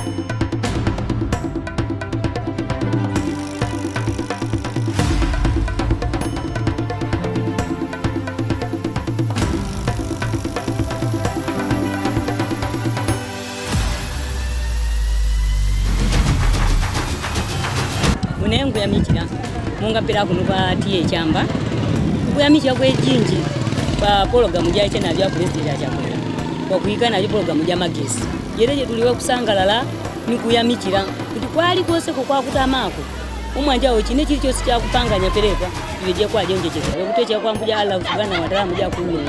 Munengu ya michira munga pera kunuka tiye chamba kuya michira kwe jinji pa program ya chena bya president ya chamba kwa kuikana ali program ya magesi yereje tuliwe kusangalala ni kuya michira kuti kwali kose kwa kutamako umwanja ochine chili chose cha kupanganya pereka ileje kwa jenje chese kutecha kwa mbuja ala kugana matara mbuja kulunga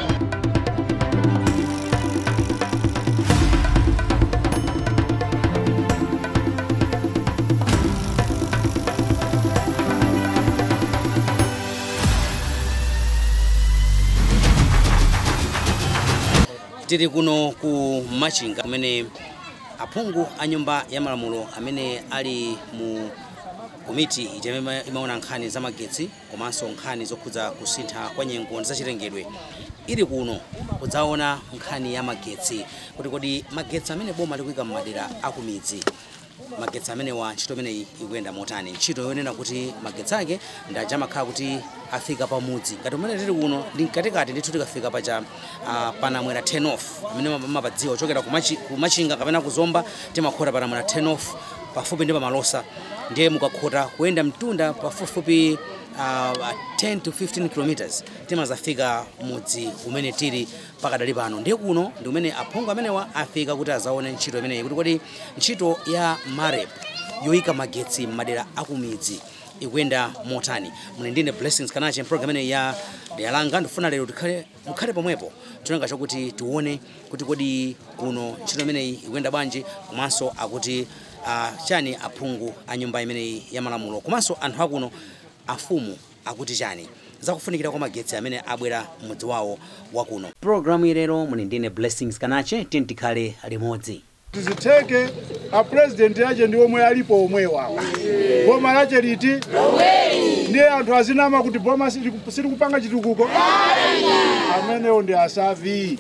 tiri kuno ku Machinga kumene aphungu a nyumba ya malamulo amene ali mu komiti ijamema imaona nkhani za magetsi komanso nkhani zokhudza kusintha kwa nyengo za chilengedwe ili kuno kudzaona nkhani ya magetsi kuti kodi magetsi amene boma likuika m'madera akumidzi magetsi amene wa ntchito imeneyi ikuyenda motani ntchito yonena kuti magetsi ake ndajamakhala kuti afika pamudzi ngati umene tili kuno ndi mkatikati ndithu tikafika paja panamwera 10 off amene mapadziwa ochokera ku Machinga kapena kuzomba timakhota panamwera 10 off pafupi ndi pamalosa ndiye mukakhota kuyenda mtunda pafupi 10 to 15 kilometers timazafika mudzi umene tili pakadali pano ndiye kuno ndi umene aphungu amenewa afika kuti azaone ntchito imeneyi kuti kodi ntchito ya MAREP yoyika magetsi m'madera akumidzi ikuyenda motani. Muli ndine Blessings Kanache program imeneyi ya Dayalanga ndifuna lero mukhale pomwepo tunanga chokuti tione kuti kodi kuno ntchito imeneyi ikuyenda bwanji komanso akuti chani aphungu a nyumba imeneyi ya malamulo komanso anthu akuno afumu akuti chani zakufunikira kwa magetsi amene abwera mudzi wawo wakuno. Programu ilero muli ndine Blessings Kanache tikhale limodzi. Tiziteke a president yaje ndi omwe alipo omwe wawo. Boma lache liti? Omwe. Ndiye anthu azinama kuti boma sili kupanga chitukuko. Amene ndi asavi.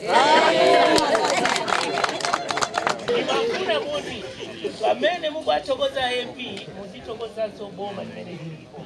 Amene mubatokoza MP mutitokoza so boma limene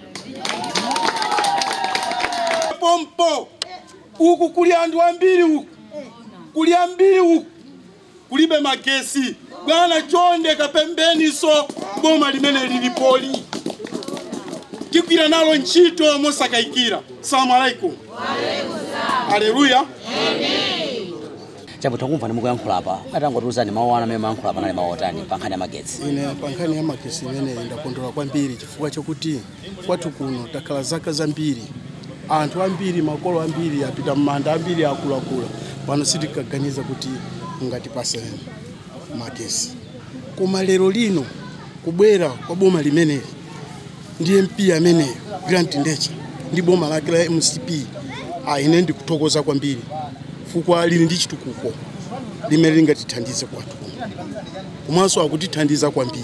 pompo uku kuli anthu ambiri uku kuli ambiri uku kulibe magesi bwana chonde kapembeni so boma limene lilipoli tikwira nalo ntchito mosakayikira. Assalamu alaikum. Wa alaikum salam. Haleluya. Amen. Chabu takumva nimukuyankhula apa atangotuzani mawu ana amene mayankhula panali mawotani pankhani ya magetsi. Ine pankhani ya magetsi imene ndakondwera kwambiri chifukwa chokuti kwathu kuno takhala zaka zambiri anthu ambiri makolo ambiri apita m'manda ambiri akuluakulu pano sitikaganiza kuti ungatipase magetsi koma lero lino kubwera kwa boma limeneli ndi MP ameneyo Grant Ndeche ndi boma lake la MCP ine ndikuthokoza kwambiri fukwa lili ndi chitukuko limene lingatithandize kwathu komanso akutithandiza kwambiri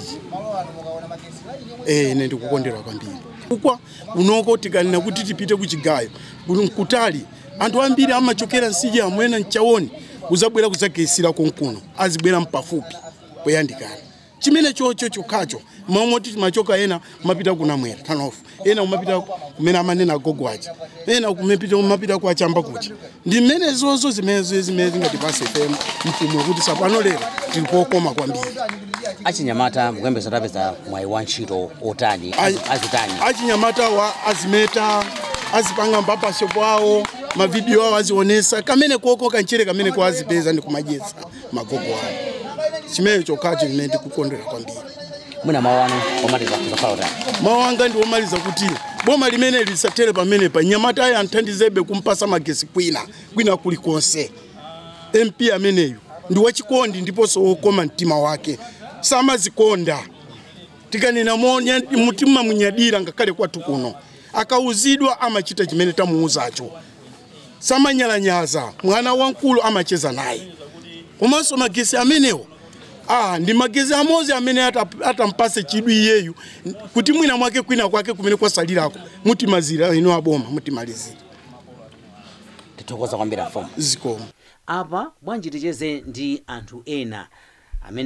ine ndikukondera kwambiri fukwa unoko tikanena kuti tipite kuchigayo kutali anthu ambiri amachokera nsije amwena nchaoni uzabwera kuzagesira konkuno azibwera mpafupi poyandikana chimene chocho chokhacho mamoti machoka ena mapita kunamwera tanofu ena umapita kumene amanena agogo aja ena umapita kwa chamba kucha ndi mmene zozo zimene ngatipase FM mfumo kuti sapano lero tilipokoma kwambiri. Achinyamata mukuyembeza tapeza mwayi wa ntchito otani azitani achinyamata wa azimeta azipanga mpapasho kwawo mavideo awo azionesa kamene koko kanchere kamene kwa azipeza ndi kumajetsa magogo awo chimene chokhacho ine ndikukondera kwambiri. Muna mawano omaliza kuzakhala otani mawanga ndi omaliza kuti boma limene lisatere pamene pa nyamata ayi anthandizebe kumpasa magesi kwina kulikonse. MP ameneyo ndi wachikondi ndiponso wokoma mtima wake samazikonda tikanena monya mutima munyadira ngakhale kwathu kuno akauzidwa amachita chimene tamuuzacho samanyalanyaza mwana wankulu amacheza naye komanso magesi amenewo ndi magezi amozi amene atampase chidwi iyeyu kuti mwina mwake kwina kwake kumene kwasalirako mutimazira ino aboma mutimalizira. Tithokoza kwambiri afomu zikomo. Apa bwanji ticheze ndi anthu ena amene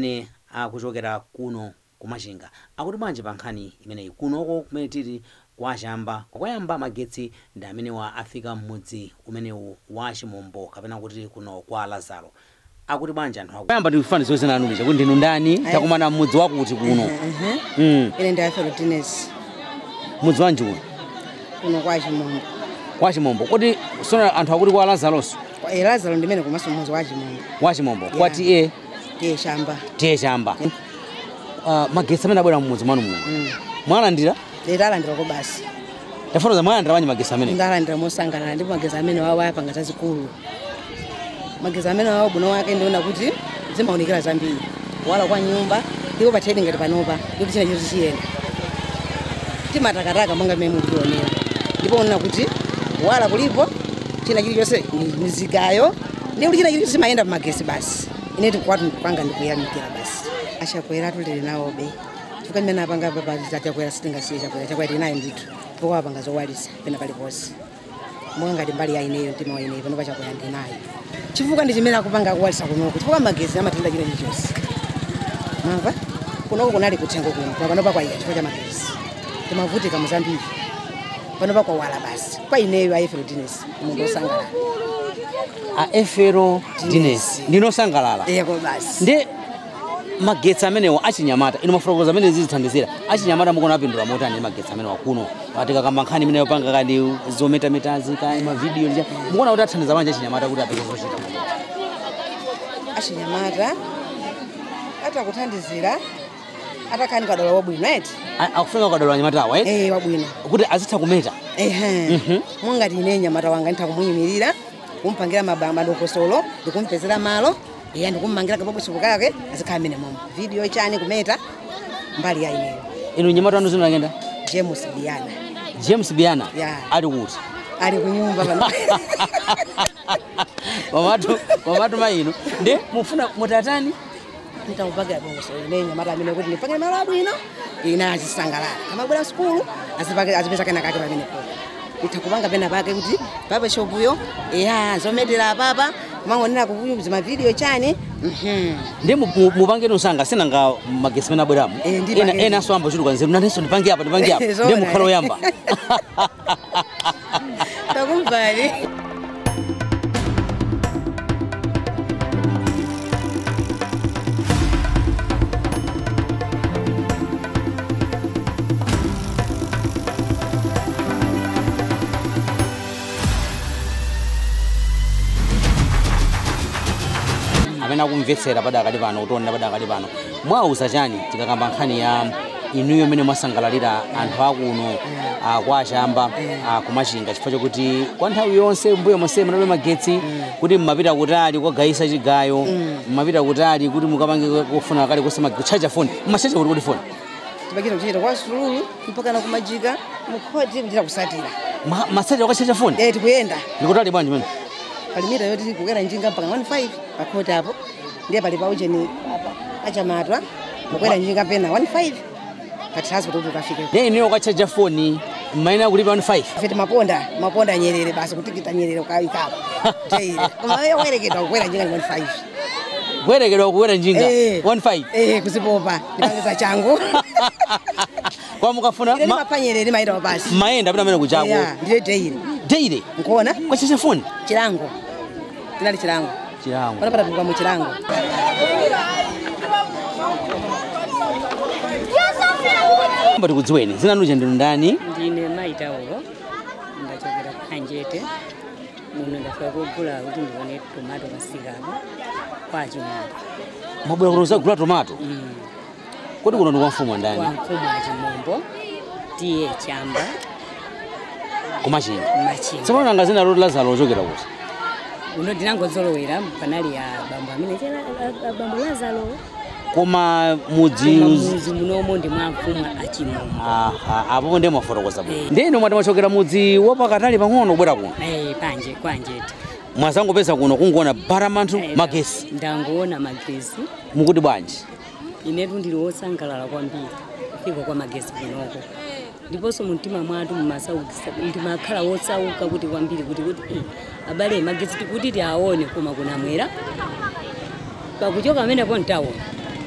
kuchokera kuno kumachinga akuti bwanji pa nkhani imeneyi kunoko kumene tili kwachamba kwayamba magetsi ndi amene afika mmudzi umenewu wa Chimombo kapena kuti kuno kwa Lazaro akuti bwanji anthu akuyamba ndikufaniza zozenanumiza kuti ndinu ndani takumana mmudzi wakuti kuno ine ndi Afrodines mudzi wanji uno kuno kwa Chimombo kuti sona anthu akuti kwa Lazaroso Lazaro ndimene kumaso mudzi wa Chimombo kwa tiye chamba magetsi amene abwera mmudzi mwanu muno mwalandira ndalandira ko basi tafotoza mwalandira bwanji magetsi amene ndalandira mosangalala ndipo magetsi amene wawo ayapanga zazikulu magetsi amene wawo bwino wake ndiona kuti zimaonekera zambiri wala kwa nyumba ndipo pathedi ngati panopa kuti china choti chiyenda timatakataka monga mmene mukionera ndipo unaona kuti wala kulipo china chilichonse mizigayo ndipo china chilichonse chimayenda pa magetsi basi ine tikwatu kwanga ndikuyamikira basi achakwera tulele nawobe chifukwa mmene apanga papa chakwera sitingasiye chakwera tinayo ndithu ndipo apanga zowalisa pena paliponse monga ngati mbali ya ineyo mtima wa ineyo panopa chakwera ndinayo chifukwa ndi chimene akupanga kuwalisa kunoko chifukwa magetsi amatenda china chilichonse mwamva kunoko kunali kuthengo kuno panopa kwaiya chifukwa cha magetsi timavutika muzambiri panopa kwawala basi kwa ineyo Afrodines munthu osangalala Afrodines ndinosangalala yego basi ndi magetsi amenewa achinyamata ino mafotokoza amene zizithandizira achinyamata mukuona apindula motani magetsi amenewa kuno patika kamba nkhani imene yopanga kadi zometametazi kai ma video nja mukuona kuti athandiza bwanji achinyamata kuti apeze zochita achinyamata atakuthandizira atakhani kadolo wabwino eti akufika kadolo anyamatawa wabwino kuti azitha kumeta mungati ine nyamata wanga ntakumuyimirira kumpangira madokosolo ndikumpezera malo ndikummangira kabobosi kake azikhala mene momo video chani kumeta mbali ya ineyo ino nyamata wanu zino nakenda James Biana ali kuti ali kunyumba pano mamatu maino ndi mufuna mutatani nitakupaga bonso ine nyamata amene kuti nipange malo abwino ina azisangalala kama bwera skulu azipeza kana kake pamene po itakupanga pena pake kuti baba shopuyo zometera papa kumangonera kuyuza ma video chani ndi mupange nosanga sinanga magetsi mena bweramu ena so amba chuluka nzeru nanenso ndipange apa ndi mukhalo yamba takumbali amene akumvetsera padakali pano kutonda padakali pano mwauza chani tikakamba nkhani ya inuyo amene mwasangalalira anthu akuno kwa Chamba kumachinga chifukwa chokuti kwa nthawi yonse mbuyo monse munalibe magetsi kuti mmapita kutali kwagayisa chigayo mmapita kutali kuti mukapange kufuna kale kusema kuchaja phone mmachaja kuti phone tibakira kuchita kwa sululu mpaka na kumajika mukhoji kuchita kusatira masaja wakachaja phone tikuyenda ndikutali bwanji mene palimita yoti kugera njinga mpaka 15 pakhota hapo ndiye pali paujeni hapa achamatwa kukwera njinga pena 15 pathazo kuti ukafike ndiye niyo kachaja phone maina kulipa 15 fiti maponda Nyerere basi kutikita Nyerere ukaikapa teile kama wewe werekedwa kukwera njinga 15 werekedwa kukwera njinga 15 kuzipopa ndipangeza changu kwa mukafuna mapanyerere maida basi maenda pita mene kuchako ndiye teile ngona kwa chaja phone chilango tinali chilango panapata tukwa mu chilango mbati kudziweni zinanuje ndinu ndani ndine maita ulo ndachokera Kanjete muno ndafika kugula kuti ndione tomato pasikabo kwa Chimombo mabwera kutoza kugula tomato kodi kuno ndi kwa mfumu ndani kwa mfumu wa Chimombo tiye Chamba kumachinga tsopano nanga zina loti Lazaro ochokera kuti uno ndinangozolowera panali ya bambo amene bambo Lazaro koma mudzi munomo ndi mwa mfumu a Chimombo apo ndi mafotokoza bwino ndino mwati mwachokera mudzi wapakatali pang'ono kubwera kuno panje Kanjete mwazangopeza kuno kungoona baramanthu magesi ndangoona magesi mukuti bwanji inetu ndili wosangalala kwambiri kufika kwa magesi kunoko ndiponso mumtima mwatu mumasaukisa ndimakhala wosauka kuti kwambiri kuti abale magesi kuti tiaone koma kunamwera pakuchoka amene po ntaona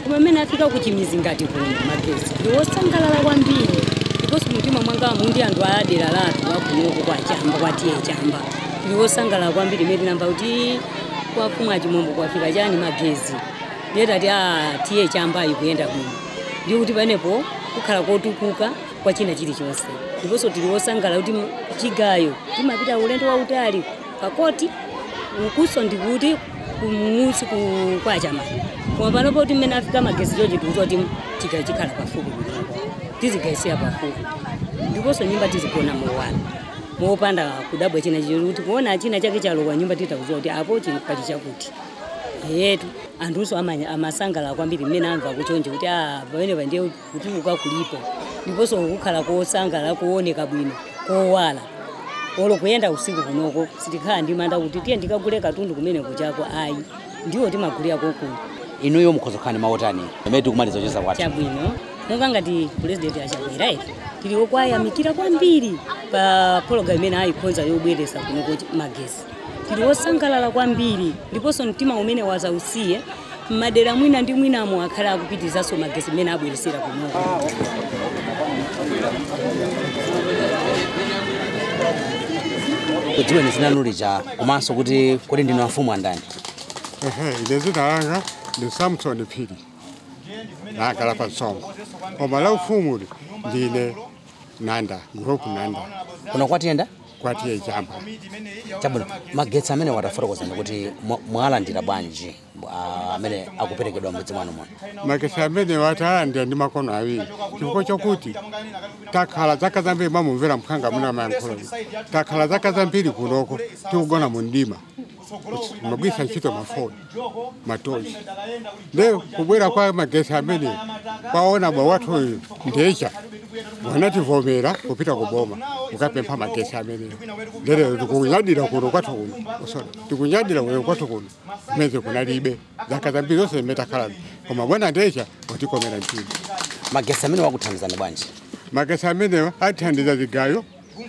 koma amene afika kuchimizi ngati kuno magesi ndiwosangalala kwambiri ndiponso mtima mwanga mundi anthu adera lathu wakunoko kwa chamba kwatiye chamba ndiwosangalala kwambiri imene tinamva kuti kwafumwa chimombo kwafika chani magezi ndiyetati tiye chamba ikuyenda bwino ndi kuti panepo kukhala kotukuka kwa china chilichonse ndiponso tiliwosangalala kuti chigayo timapita ulendo wautali pakoti ukuso ndikuti kumutsi kwa chama koma panopo kuti mmene afika magesi chochi tikudziwa kuti chigayo chikhala pafupi tizigayisira pafupi ndiponso nyumba tizigona mowala mopanda kudabwa china chicho kuti kuona china chake chalowa nyumba titakudziwa kuti apo pali chakuti yetu anthuso amasangalala kwambiri mmene amva kuchonje kuti pamene ndiye kutukuka kulipo ndiponso kukhala kosangalala kuoneka bwino kowala olo kuyenda usiku kunoko sitikhala ndi manda kuti tiye ndikagule katundu kumene kuchako ayi ndiwo timagulira kokuno inuyo mukhoza kukhala ndi maotani amene tikumaliza kucheza kwati chabwino monga ngati president achakwera tili okwayamikira kwambiri pa program imene ayikhonza yobweretsa kunoko magesi tili osangalala kwambiri ndiponso mtima umene wazausiye madera mwina ndi mwinamo akhala akupitizanso magesi imene abweresera kunoko kudziweni zinanulija komanso kuti ndinu afumu andani ine zina langa ndi Samson Phiri nakhala pa Tsongo koma la ufumu ndine Nanda group Nanda kuno kwatiyenda kwatiye chamba chabwino magetsi amene watafotokozani kuti mwalandira bwanji amene akuperekedwa mudzi mwanu muno magetsi amene watalandira ndi makono awiri chifukwa chokuti takhala zaka zambiri mamumvera mphanga muna mayankhula takhala zaka zambiri kunoko tikugona mu mdima magwisa ntchito mafoni matochi lero kubwera kwa magetsi amene kwaona bwa wathu uyu ndecha wanativomera kupita kuboma ukapempha magetsi amene lero tikunyadira kuno kwathu kuno tikunyadira kuno kwathu kuno meze kunalibe zaka zambiri zonse zimetakhala koma bwana ndecha watikomera mtima magetsi amene wakuthandizani bwanji magetsi amene athandiza zigayo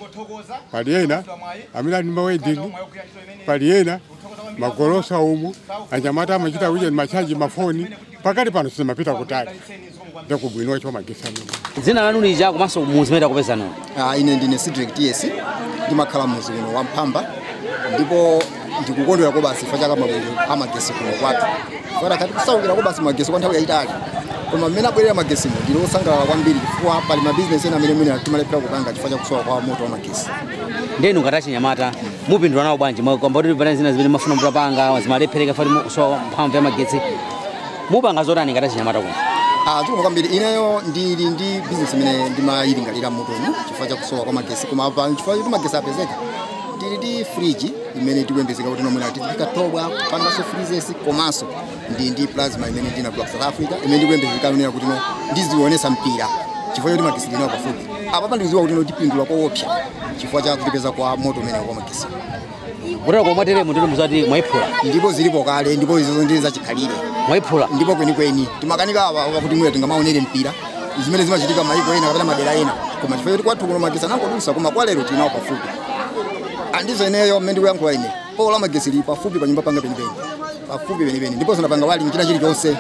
pali ena amene ali mawedini pali ena magolosa umu anyamata amachita kuja machaji mafoni pakati pano simapita kutali ndakubwinwa cho magetsi amene dzina lanu lija komanso muzi mene takupezani ine ndine Cedric TS ndimakhala muzi uno wa Mphamba ndipo ndikukondwera ko basi fa chaka mabwino amagesi kuno kwathu fora kati kusaukira ko basi magesi kwa nthawi yayitali koma mmene abwerera magesi ndilosangalala kwambiri chifukwa pali mabizinesi ena amene timalephera kupanga chifukwa chakusowa kwa moto wa magesi ndenu ngati nyamata mupindula nawo bwanji kwamba kuti pali zina zimene mafuna mutapanga zimalephereka fali kusowa mphamvu ya magetsi mupanga zotani ngati nyamata kuno chikoma kwambiri ineyo ndili ndi business imene ndimayilingalira motomu chifukwa chakusowa kwa magesi koma pa chifukwa kuti magesi apezeka ndili ndi fridge imene tikuyembezeka kuti nomwena tifika tobwa pangaso freezers komanso ndi plasma imene ndinagula South Africa imene ndikuyembezeka kunena kuti ndizionesa mpira chifukwa kuti magesi ndinawo pafupi apa ndikuziwa kuti ndipindula koopsa chifukwa cha kutipeza kwa moto umene kwa magesi kutero komwatere mutero muzati mwayiphula ndipo zilipo kale ndipo izo ndi zachikhalire mwayiphula ndipo kwenikweni timakanika apa kuti mwina tingamaonere mpira zimene zimachitika maiko ena kapena madera ena koma chifukwa kuti kwathu kuno magesi anangodusa koma kwa lero tinawo pafupi andizo ineyo mmene ndikuyankhula ine pola magesi li pafupi pa nyumba panga penipeni pafupi penipeni ndipo sinapanga wali mchina chilichonse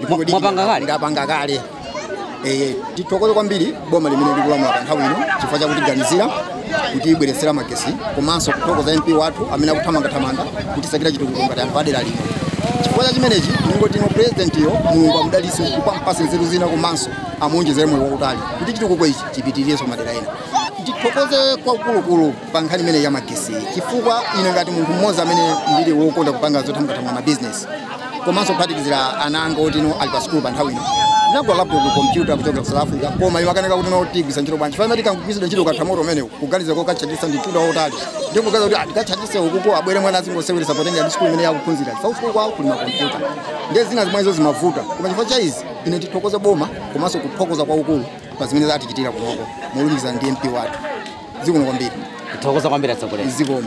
ndapanga kale titokoze kwambiri boma limene likulamula nthawi ino chifukwa chakuti ganizira kuti ibweresera magesi komanso kutokoza MP wathu amene akuthamanga kuti sakira chitukuko ngati anthu adera lino chifukwa cha chimenechi ningoti no president yo mulungu amudalitse kupa mpase nzeru zina komanso amuonjezere moyo wautali kuti chitukuko ichi chipitirirenso madera ena titokoze kwa ukulukulu pa nkhani imene ya magesi chifukwa ine ngati munthu mmodzi amene ndili wokonda kupanga zothamanga mabizinesi komanso kuphatikizira ana anga otino ali pa skulu pa nthawi ino nagwa laptop computer kuchokera South Africa koma imakaneka kuti notigwisa ntchito bwanji fana tikangugwisa ntchito kathamoto umene kuganiza ko kachatisa ndituda otali ndikugaza kuti atikachatise ukuko abwere mwana azingoseweresa potenga ndi skulu imene yakuphunzira fa skulu kwawo kuli makompyuta ndiye zina zimwezo zimavuta koma chifukwa cha izi ine titokoze boma komanso kuthokoza kwa ukulu pa zimene zatichitira kunoko molumikizana ndi MP wathu zikomo kwambiri titokoza kwambiri atsogoleri zikomo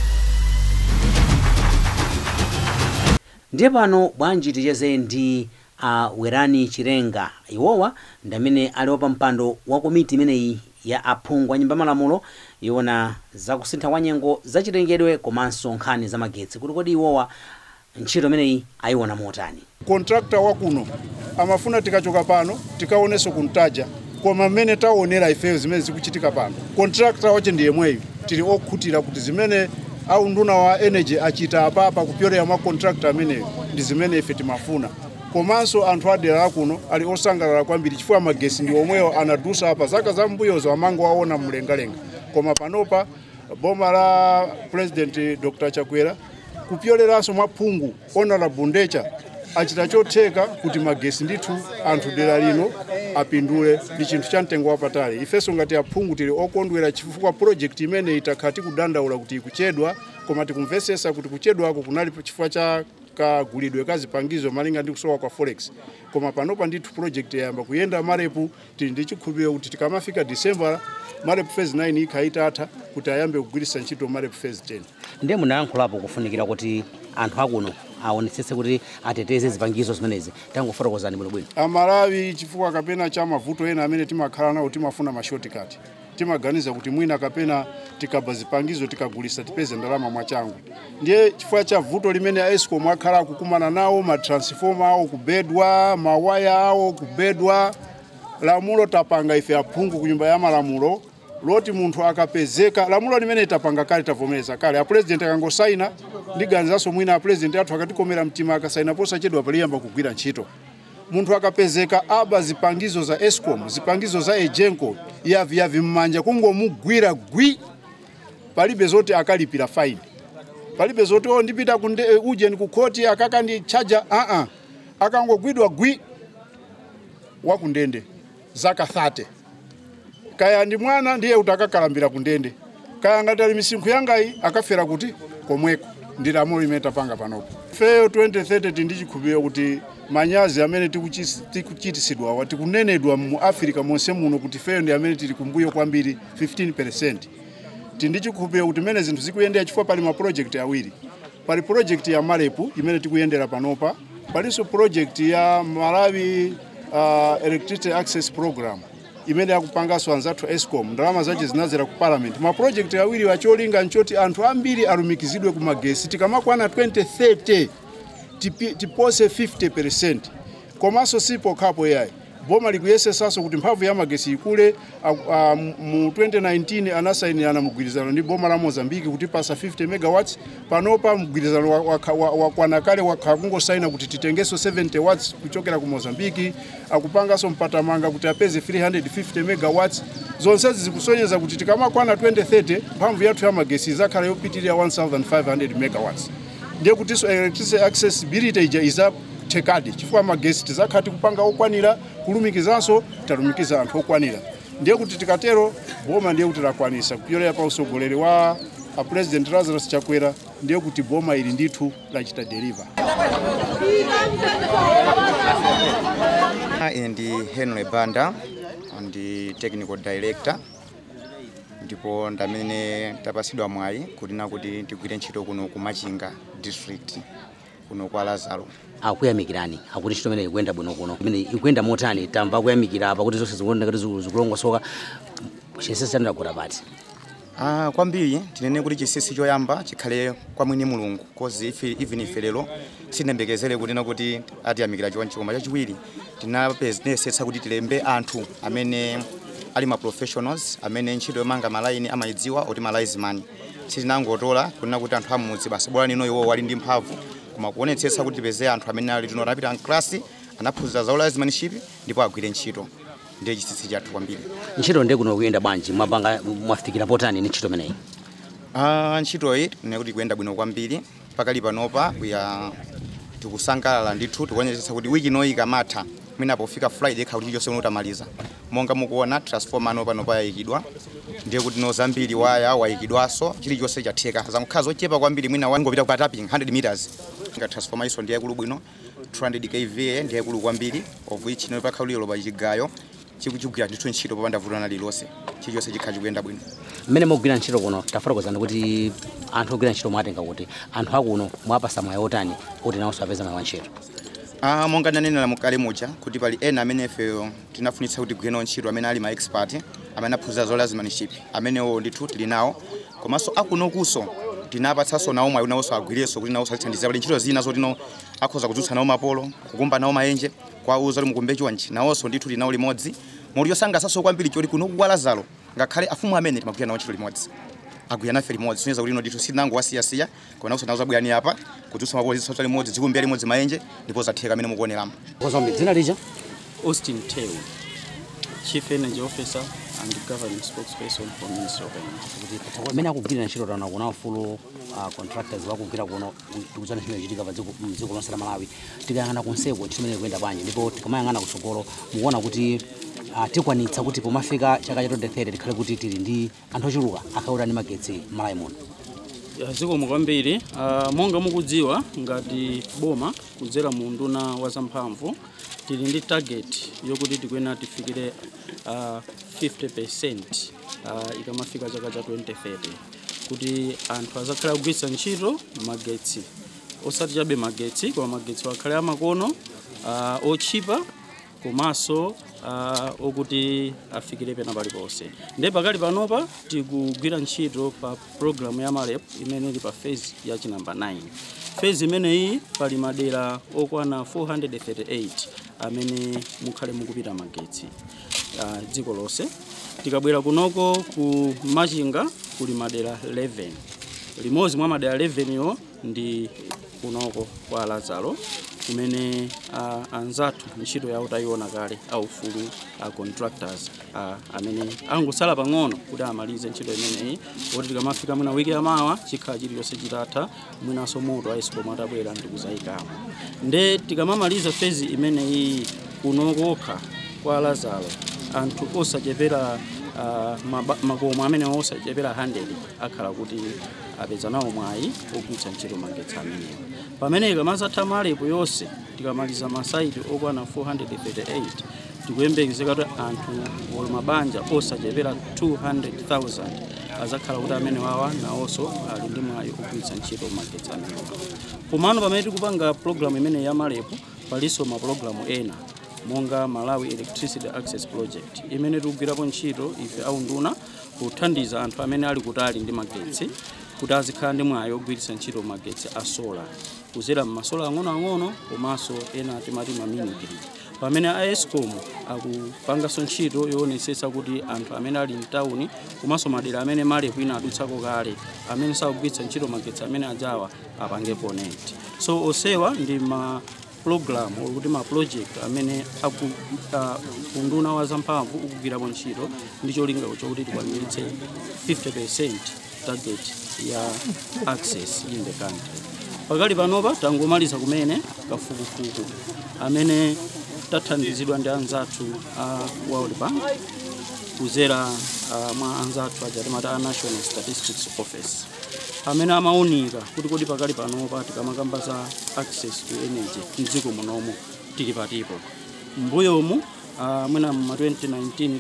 ndiye pano bwanji ticheze ndi a Werani Chirenga. Iwowa ndi amene ali pa mpando wa komiti imeneyi ya aphungu a nyumba malamulo iwona zakusintha kwa nyengo zachitengedwe komanso nkhani za magetsi kuti kodi iwowa ntchito imeneyi ayiona motani. Contractor wa kuno amafuna tikachoka pano tikaoneso kuntaja koma mmene taonera ifeyo zimene zikuchitika pano. Contractor wache ndiye mweyo tili okhutira kuti zimene au nduna wa energy achita apapa kupyolera mwa contractor ameneyo ndi zimene ife timafuna. Komanso anthu adera kuno ali osangalala kwambiri chifukwa magesi ndi omweyo anadusa apa zaka za mbuyozo amango aona mlengalenga. Koma panopa boma la President Dr. Chakwera kupyoleranso mwaphungu Honorable Ndecha achita chotheka kuti magesi ndithu anthu dera lino apindule ndi chinthu cha mtengo wapatali. Ifeso ngati aphungu tili okondwera chifukwa project imene itakhati kudandaula kuti ikuchedwa koma tikumvesesa kuti kuchedwako kunali chifukwa cha kagulidwe kazipangizo malinga ndi kusowa kwa forex. Koma panopa ndithu project yamba kuyenda marepu tili ndi chikhulupiriro kuti tikamafika December marepu phase 9 ikaitatha kuti ayambe kugwiritsa ntchito marepu phase 10. Ndiye munayankhulapo kufunikira kuti anthu akuno aonetsetse kuti ateteze zipangizo zimenezi tangofotokozani bwinobwino. Amalawi chifukwa kapena cha mavuto ena amene timakhala nawo timafuna mashortcut. Timaganiza kuti mwina kapena tikaba zipangizo tikagulisa tipeze ndalama mwachangu. Ndiye chifukwa cha vuto limene Eskom akhala kukumana nawo, matransformer awo kubedwa, mawaya awo kubedwa, lamulo tapanga ife aphungu ku nyumba ya malamulo loti munthu akapezeka lamulo limene tapanga kale tavomereza kale a president akangosaina ndiganizaso mwina a president athu akatikomera mtima akasaina posachedwa paliyamba kugwira ntchito. Munthu akapezeka aba zipangizo za Eskom, zipangizo za Ejenko yavi mmanja kungomugwira gwi palibe zoti akalipira fine. Palibe zoti ndipita uje ndi ku court akaka ndi charger akangogwidwa gwi wa kundende zaka 30. Kaya ndi mwana ndiye utakakalambira kundende. Kaya ngati misinkhu yangayi akafera kuti komweko ndi lamulo limene tapanga panopo. Feyo 2030 tindichikhulupirira kuti manyazi amene tikuchitisidwa wati kunenedwa mu Africa monse muno kuti feyo ndi amene tili kumbuyo kwambiri 15%. Tindichikhulupirira kuti mene zinthu zikuyendera chifukwa pali ma project awiri. Pali project ya Marepu imene tikuyendera panopa, palinso project ya Malawi Electricity Access Program imene yakupangaso anzathu Eskom ndalama zache zinazera ku parliament. Ma project awiri wacholinga nchoti anthu ambiri alumikizidwe ku magesi tikamakwana 2030 tipose 50%. Komanso sipo khapo yayi boma likuyesesaso kuti mphamvu ya magesi ikule. Mu 2019 anasainirana mugwirizano ndi boma la Mozambique kuti pasa 50 megawatts. Panopa mugwirizano wakwana kale wakungosaina kuti titengeso 70 watts kuchokera ku Mozambique. Akupangaso mpatamanga kuti apeze 350 megawatts. Zonsezi zikusonyeza kuti tikamakwana 2030 mphamvu yathu ya magesi izakhala yopitirira 1500 megawatts. Ndiye kuti electricity accessibility iza tekadi chifukwa magesi tizakhati kupanga okwanira kulumikizanso talumikiza anthu okwanira. Ndiye kuti tikatero boma ndiye kuti lakwanisa kupyolera pa usogoleri wa President Lazarus Chakwera ndiye kuti boma ili ndithu lachita deliver. Ndi Henry Banda ndi technical director ndipo ndamene tapasidwa mwayi kuti nakuti tigwire ntchito kuno ku Machinga district kuno kwa Lazaro. Akuyamikirani akuti ntchito imene ikuyenda bwino kuno imene ikuyenda motani tamva kuyamikira apa kuti zonse zikuoneka kuti zikulongosoka chisisi chanira kula pati. Kwambiri tinene kuti chisisi choyamba chikhale kwa mwini Mulungu cause even ife lero sinembekezere kuti nakuti atiyamikira chonchi koma chachiwiri tinapezesetsa kuti tilembe anthu amene ali ma professionals amene ntchito yomanga malaini amayidziwa oti malaizimani sitinangotola kunena kuti anthu amudzi basi bora nino iwo wali ndi mphamvu koma kuonetsetsa kuti tipeze anthu amene ali tinapita class anaphunzira za ulazimanship ndipo agwire ntchito ndiye chisisi chathu kwambiri. Ntchito ndiye kuno kuyenda bwanji mwapanga mwafikira potani ni ntchito imeneyi? Ntchito iyi tinene kuti kuyenda bwino kwambiri pakali panopa tikusangalala ndithu tikuonetsetsa kuti wiki ino ikamatha mwina pofika Friday kuti chonse utamaliza. Monga mukuona transformer no pano payikidwa ndiye kuti no zambiri waya wayikidwaso chilichonse chatheka zamkhazo chepa kwambiri mwina wangopita ku tapping 100 meters nga transformer iso ndiye kulu bwino 200 kV ndiye kulu kwambiri of which no pakhaliro pa chigayo chikuchugwira ndithu ntchito popanda vutana lilonse chilichonse chikhaji kuyenda bwino. Mmene mugwira ntchito kuno tafotokozana kuti anthu ogwira ntchito mwatenga kuti anthu akuno mwapasa mwayi otani kuti nawonso apeza mwayi wa ntchito. Monga nanenera mukale muja kuti pali ena amene ife tinafunitsa kuti gweno ntchito amene ali ma expert amene aphunzira zolazimanship amenewo ndithu tili nawo komanso akunokuso tinapatsanso nawo mwayi nawonso agwirenso kuti nawonso athandiza pali ntchito zina zoti akhoza kudzutsa nawo mapolo kukumba nawo maenje kwauza kuti mukumbe chonchi nawonso ndithu tinawo limodzi muli yosangalatsa kwambiri choti kuno kukwalazalo ngakhale afumu amene timagwira nawo ntchito limodzi agwira nafe limodzi soneza kuti ndithu sinango wasiyasiya koma nawonso nawo zabwirani apa kudzutsa mapolo zitsa limodzi zikumbira limodzi maenje ndipo zatheka amene mukuoneramo kozombe dzina lija Austin Tewu, Chief Energy Officer and Governing Spokesperson for Ministry of Energy. amene akugwira ntchito tano kuna ufulu contractors wakugwira kuno tikuzana chimene chitika pa dziko lonse la Malawi tikayang'ana kunseko chimene kuyenda bwanji ndipo tikamayang'ana kutsogolo mukuona kuti tikwanitsa kuti pomafika chaka cha 2030 tikhale kuti tili ndi anthu ochuluka akhaura ndi magetsi Malawi muno. Zikomo kwambiri monga mukudziwa ngati boma kudzera mu nduna wa zamphamvu tili ndi target yokuti tikwena tifikire 50% ikamafika chaka cha 2030 kuti anthu azakhala kugwiritsa ntchito magetsi osati chabe magetsi koma magetsi akhale amakono otchipa komanso okuti afikire pena paliponse. Ndiye pakali panopa tikugwira ntchito pa program ya MALEP imene ili pa phase ya chinamba 9. Phase imene iyi pali madera okwana 438 amene mukhale mukupita magetsi dziko lonse. Tikabwera kunoko ku Machinga kuli madera 11. Limodzi mwa madera 11 yo ndi kunoko kwa Lazaro kumene anzathu ntchito yawo tayiona kale aufulu contractors amene angosala pang'ono kuti amalize ntchito imeneyi kuti tikamafika mwina wiki yamawa chikhala chiliyonse chitatha mwinanso moto aisibomwe atabwera ndikuzayikamo. Nde tikamamaliza phase imeneyi kunokokha kwa Lazaro anthu osachepera makomo amene osachepera 100 akhala kuti apeza nawo mwayi ogwiritsa ntchito magetsi amenewo. Pamene ikamazatha MALEP yonse tikamaliza masaiti okwana 438 tikuyembekezeka kuti anthu mabanja osachepera 200,000 azakhala kuti amene wawa nawonso ali ndi mwayi ogwiritsa ntchito magetsi amenewo. Komano pamene tikupanga program imene ya MALEP palinso mapulogalamu ena monga Malawi Electricity Access Project imene tikugwirapo ntchito ife aunduna kuthandiza anthu amene ali kutali ndi magetsi kuti azikhala ndi mwayi ogwiritsa ntchito magetsi a solar kuzera m'masola ang'onoang'ono komanso ena timati mini grid. Pamene a Eskom akupanganso ntchito yoonetsetsa kuti anthu amene ali mtawuni komanso madera amene MALEP ina adutsako kale amene sakugwiritsa ntchito magetsi amene ajawa apange connect. So osewa ndi program kuti ma project amene unduna wa zamphamvu ukugwirapo ntchito ndi cholinga chokuti tikwaniritse 50% target ya access in the country. Pakali panopa tangomaliza kumene kafukufuku amene tathandizidwa ndi anzathu World Bank kuzera mwa anzathu ajatimata National Statistics Office amene amaunika kuti kodi pakali panopa tikamakamba za access to energy mdziko munomu tili patipo. Mbuyomu mwina ma 2019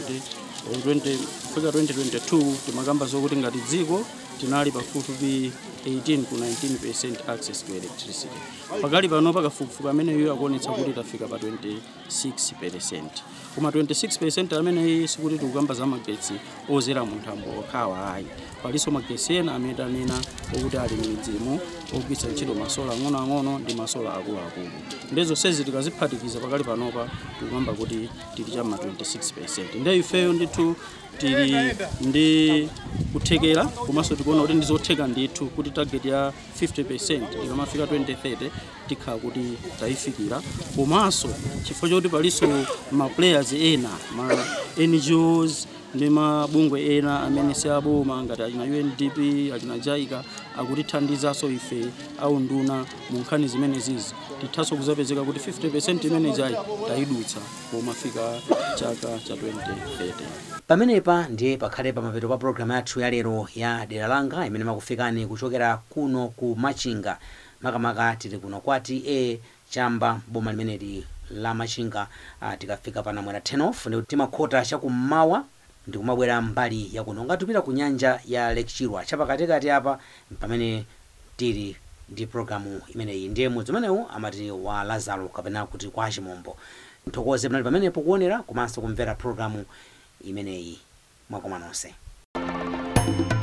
2020 fika 2022 timakamba zokuti ngati dziko tinali pafupifupi 18 ku 19% access to electricity. Pakali panopa kafukufuku amene iyo akuonetsa kuti tafika pa 26%. Koma 26% amene iyi sikuti tikukamba za magetsi ozera mu nthambo okhawa ayi. Palinso magetsi ena amene tanena okuti ali m'midzimu ogwiritsa ntchito masola ang'onoang'ono ndi masola akuluakulu. Ndizo sezi tikaziphatikiza pakali panopa tikukamba kuti tili cha ma 26%. Ndiye ifeyo ndithu tili ndi kuthekera komanso tikuona kuti ndizotheka ndithu kuti target ya 50% ikamafika 2030 tikhala kuti tayifikira. Komanso chifukwa choti palinso ma players ena ma NGOs ndi mabungwe ena amene siaboma ngati achina UNDP achina JICA akutithandizanso ife aunduna mu nkhani zimene zizi tithaso kuzapezeka kuti 50% imene jayi tayidutsa pomafika chaka cha 2030. Pamenepa ndiye pakhale pamapeto pa program yathu ya lero ya dera langa imene makufikani kuchokera kuno ku Machinga makamaka tili kuno kwati chamba boma limeneli la Machinga. Tikafika pana mwera 10 off ndi timakhota chakummawa ndi kumabwera mbali ya kuno ngatupita ku nyanja ya Lake Chirwa chapakatikati apa pamene tili ndi programu imeneyi. Ndiye mudzi umenewu amati wa Lazaro kapena kuti kwa Chimombo. Mthokoze mnali pamenepo kuonera komanso kumvera programu imeneyi. Mwakoma nonse.